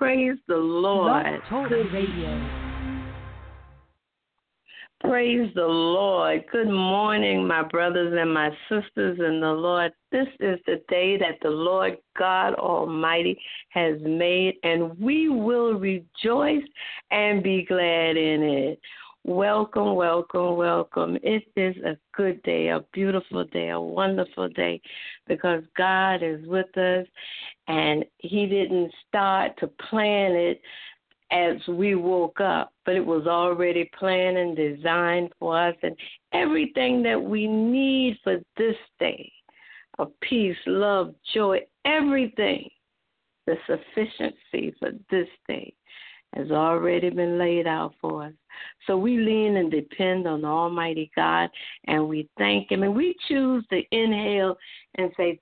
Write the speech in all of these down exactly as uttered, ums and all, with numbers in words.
Praise the Lord. Blog Talk Radio. Praise the Lord. Good morning, my brothers and my sisters in the Lord. This is the day that the Lord God Almighty has made, and we will rejoice and be glad in it. Welcome, welcome, welcome. It is a good day, a beautiful day, a wonderful day, because God is with us, and He didn't start to plan it as we woke up, but it was already planned and designed for us, and everything that we need for this day, of peace, love, joy, everything, the sufficiency for this day has already been laid out for us. So we lean and depend on Almighty God, and we thank Him, and we choose to inhale and say,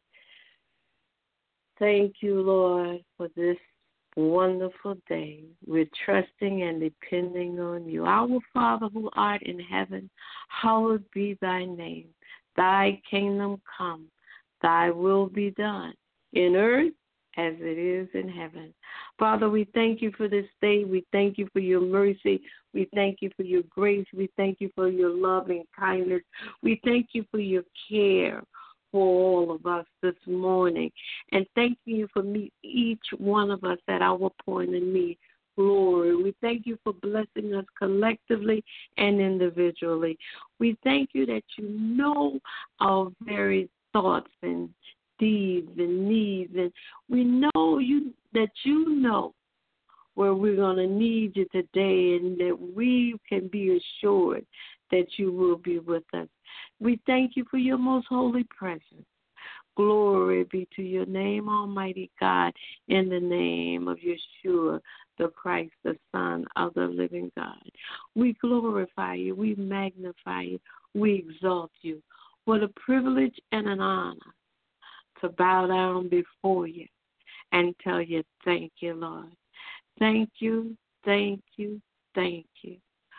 thank you, Lord, for this wonderful day. We're trusting and depending on you. Our Father who art in heaven, hallowed be thy name. Thy kingdom come, thy will be done in earth as it is in heaven. Father, we thank you for this day. We thank you for your mercy. We thank you for your grace. We thank you for your love and kindness. We thank you for your care for all of us this morning. And thank you for me, each one of us at our point in need. Glory. We thank you for blessing us collectively and individually. We thank you that you know our very thoughts and deeds and needs. And we know you that you know where we're going to need you today, and that we can be assured that you will be with us. We thank you for your most holy presence. Glory be to your name, Almighty God, in the name of Yeshua, the Christ, the Son of the living God. We glorify you. We magnify you. We exalt you. What a privilege and an honor to bow down before you and tell you, thank you, Lord. Thank you, thank you, thank you.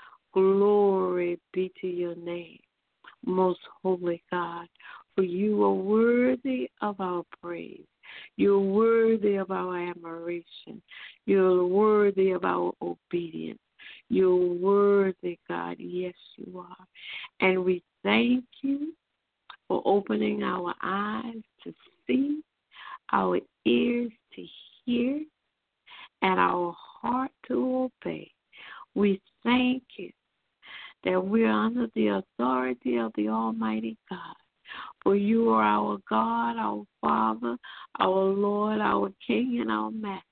Glory be to your name, most holy God, for you are worthy of our praise. You're worthy of our admiration. You're worthy of our obedience. You're worthy, God. Yes, you are. And we thank you for opening our eyes to see, our ears to hear, and our heart to obey. We thank you that we're under the authority of the Almighty God. For you are our God, our Father, our Lord, our King, and our Master.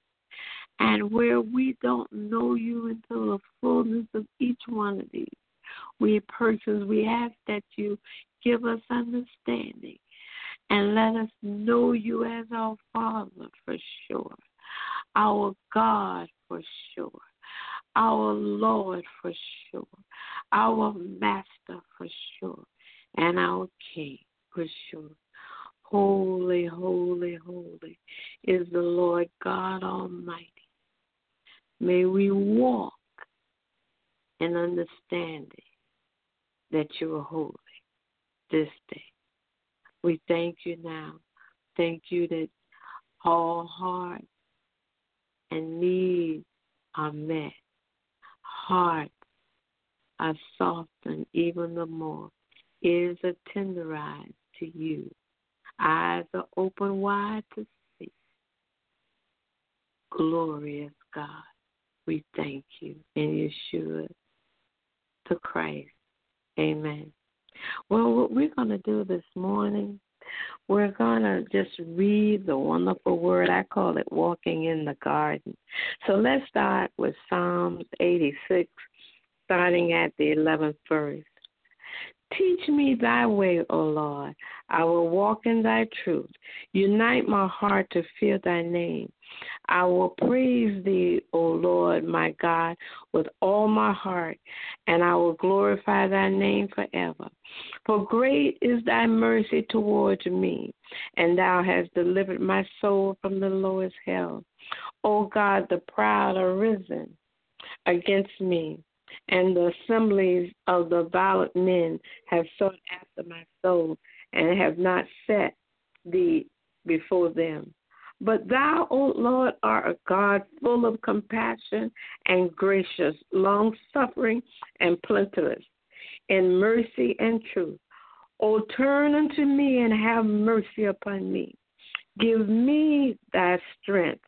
And where we don't know you until the fullness of each one of these, we persons, we ask that you give us understanding and let us know you as our Father for sure, our God for sure, our Lord for sure, our Master for sure, and our King for sure. Holy, holy, holy is the Lord God Almighty. May we walk in understanding that you are holy this day. We thank you now. Thank you that all hearts and needs are met. Hearts are softened even the more. Ears are tenderized to you. Eyes are open wide to see. Glorious God, we thank you in Yeshua, the Christ. Amen. Well, what we're going to do this morning, we're going to just read the wonderful word. I call it walking in the garden. So let's start with Psalms eighty-six, starting at the eleventh verse. Teach me thy way, O Lord. I will walk in thy truth. Unite my heart to fear thy name. I will praise thee, O Lord, my God, with all my heart, and I will glorify thy name forever. For great is thy mercy towards me, and thou hast delivered my soul from the lowest hell. O God, the proud are risen against me, and the assemblies of the violent men have sought after my soul, and have not set thee before them. But thou, O Lord, art a God full of compassion and gracious, long-suffering and plenteous in mercy and truth. O turn unto me and have mercy upon me. Give me thy strength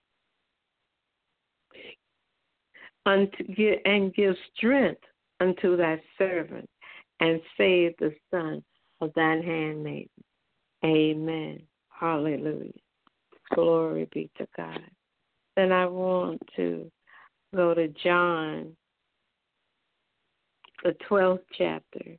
unto, and give strength unto thy servant, and save the son of thine handmaid. Amen. Hallelujah. Glory be to God. Then I want to go to John, the twelfth chapter,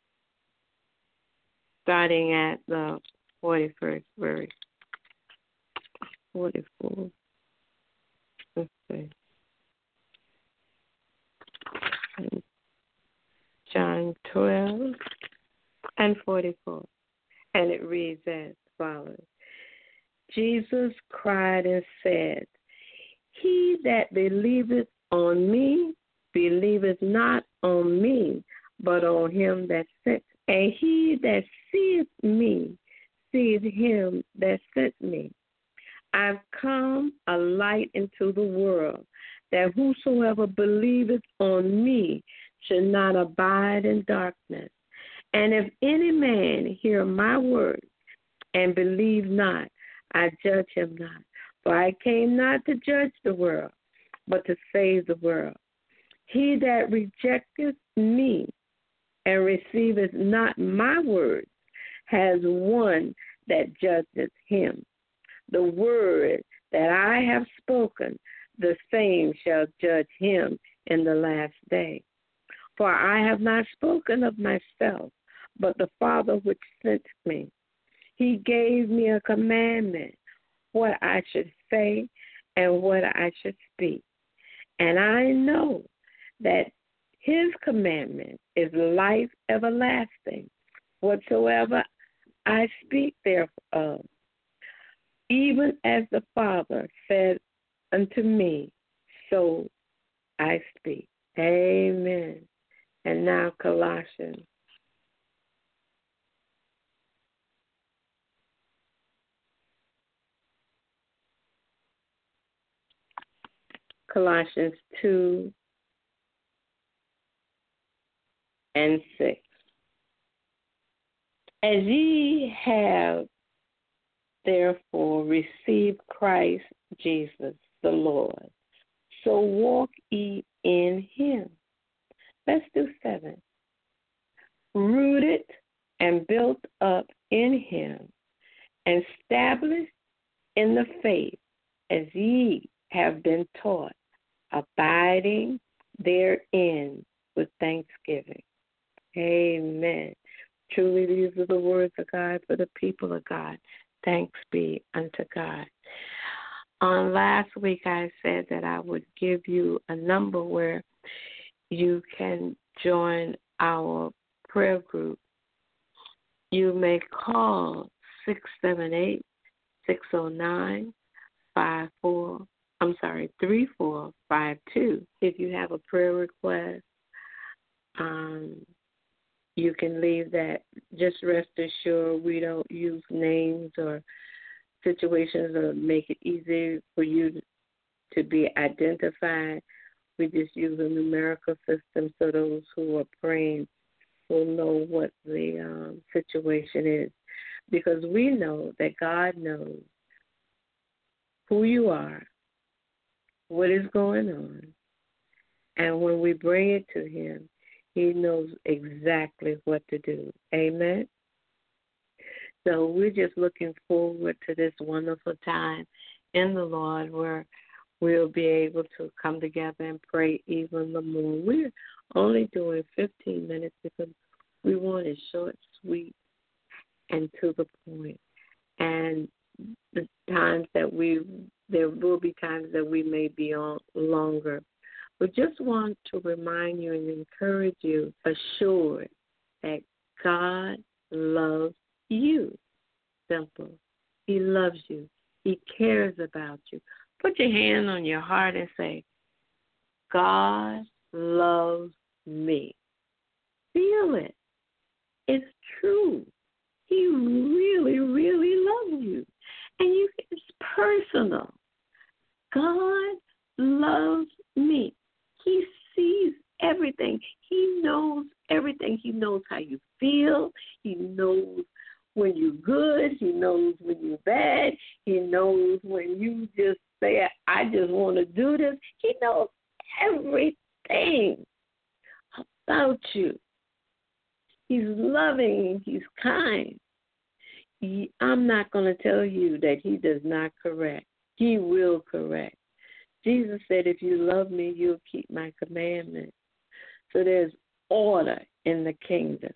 starting at the forty-first verse. forty-four. Let's see. John twelve and forty-four. And it reads as follows. Jesus cried and said, He that believeth on me, believeth not on me, but on him that sent. And he that seeth me, seeth him that sent me. I've come a light into the world, that whosoever believeth on me should not abide in darkness. And if any man hear my word and believe not, I judge him not. For I came not to judge the world, but to save the world. He that rejecteth me and receiveth not my words has one that judgeth him. The word that I have spoken, the same shall judge him in the last day. For I have not spoken of myself, but the Father which sent me. He gave me a commandment, what I should say and what I should speak. And I know that his commandment is life everlasting, whatsoever I speak thereof. Even as the Father said unto me, so I speak. Amen. And now Colossians. Colossians two and six. As ye have therefore received Christ Jesus the Lord, so walk ye in him. Let's do seven. Rooted and built up in him, and established in the faith as ye have been taught, abiding therein with thanksgiving. Amen. Truly, these are the words of God for the people of God. Thanks be unto God. On last week, I said that I would give you a number where you can join our prayer group. You may call six seven eight, six oh nine, five four, I'm sorry, three four five two. If you have a prayer request, um, you can leave that. Just rest assured we don't use names or situations that make it easy for you to be identified. We just use a numerical system so those who are praying will know what the um, situation is. Because we know that God knows who you are, what is going on, and when we bring it to him, he knows exactly what to do. Amen? So we're just looking forward to this wonderful time in the Lord where we'll be able to come together and pray even the more. We're only doing fifteen minutes because we want it short, sweet, and to the point. And the times that we, there will be times that we may be on longer. We just want to remind you and encourage you, assured that God loves you. Simple. He loves you. He cares about you. Put your hand on your heart and say, God loves me. Feel it. It's true. He really, really loves you. And you, it's personal. God loves me. He sees everything. He knows everything. He knows how you feel. He knows when you're good. He knows when you're bad. He knows when you just say, I just want to do this. He knows everything about you. He's loving. He's kind. He, I'm not going to tell you that he does not correct. He will correct. Jesus said, if you love me, you'll keep my commandments. So there's order in the kingdom.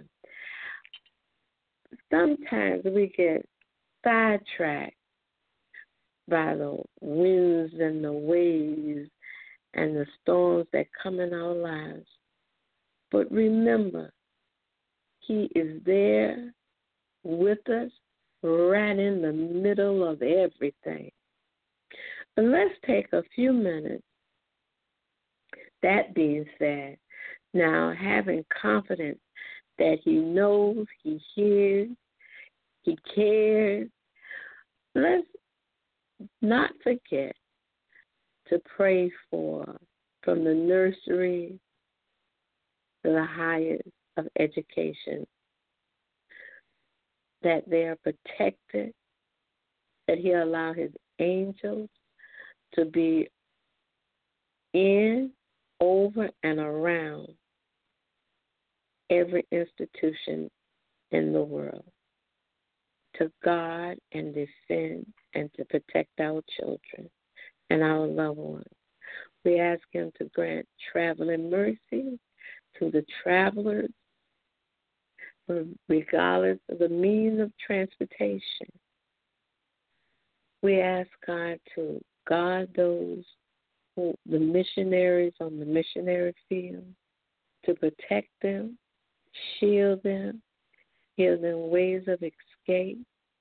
Sometimes we get sidetracked by the winds and the waves and the storms that come in our lives. But remember, he is there with us right in the middle of everything. But let's take a few minutes. That being said, now having confidence that he knows, he hears, he cares, let's not forget to pray for, from the nursery to the highest of education, that they are protected, that he allow his angels to be in, over, and around every institution in the world to guard and defend and to protect our children and our loved ones. We ask him to grant traveling mercy to the travelers, regardless of the means of transportation. We ask God to guard those, who, the missionaries on the missionary field, to protect them, shield them, give them ways of escape.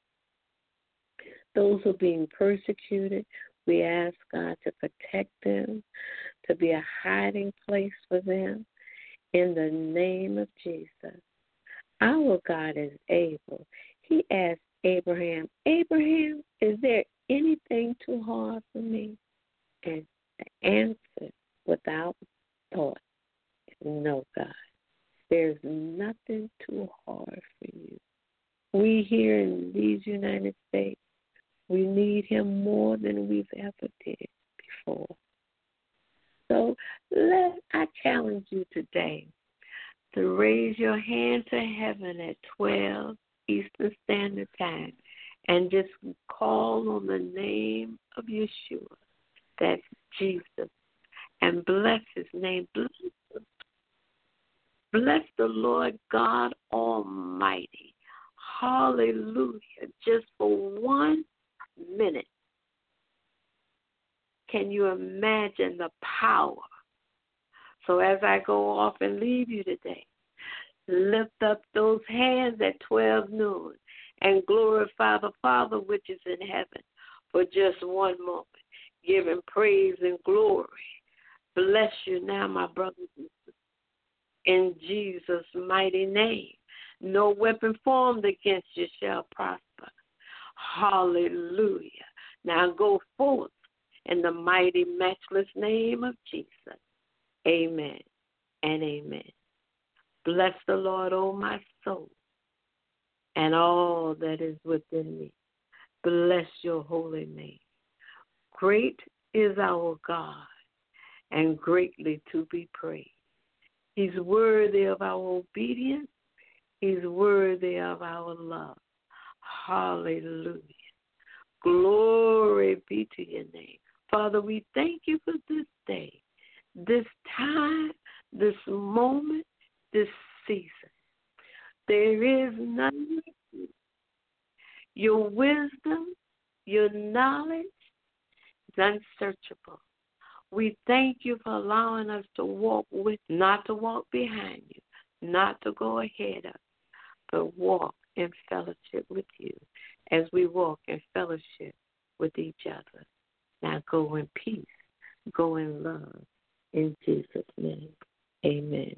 Those who are being persecuted, we ask God to protect them, to be a hiding place for them in the name of Jesus. Our God is able. He asked Abraham, Abraham, is there anything too hard for me? And the answer without thought is no, God. There's nothing too hard for you. We here in these United States, we need him more than we've ever did before. So let I challenge you today to raise your hand to heaven at twelve Eastern Standard Time and just call on the name of Yeshua, that's Jesus, and bless his name. Bless, bless the Lord God Almighty. Hallelujah. Just for one minute. Can you imagine the power? So as I go off and leave you today, lift up those hands at twelve noon and glorify the Father which is in heaven for just one moment. Give him praise and glory. Bless you now, my brothers and sisters. In Jesus' mighty name. No weapon formed against you shall prosper. Hallelujah. Now go forth in the mighty, matchless name of Jesus. Amen and amen. Bless the Lord, O my soul, and all that is within me. Bless your holy name. Great is our God, and greatly to be praised. He's worthy of our obedience. He's worthy of our love. Hallelujah. Glory be to your name. Father, we thank you for this day, this time, this moment, this season. There is none like you. Your wisdom, your knowledge is unsearchable. We thank you for allowing us to walk with, not to walk behind you, not to go ahead of, but walk in fellowship with you as we walk in fellowship with each other. Now go in peace, go in love. In Jesus' name, amen.